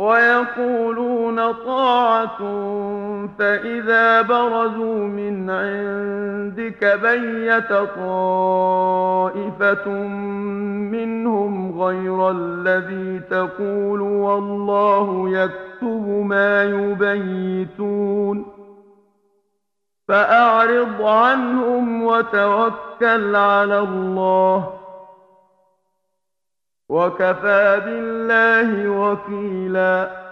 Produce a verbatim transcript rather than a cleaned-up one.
ويقولون طاعة فإذا برزوا من عندك بيت طائفة منهم غير الذي تقول والله يكتب ما يبيتون فأعرض عنهم وتوكل على الله وكفى بالله وكيلا.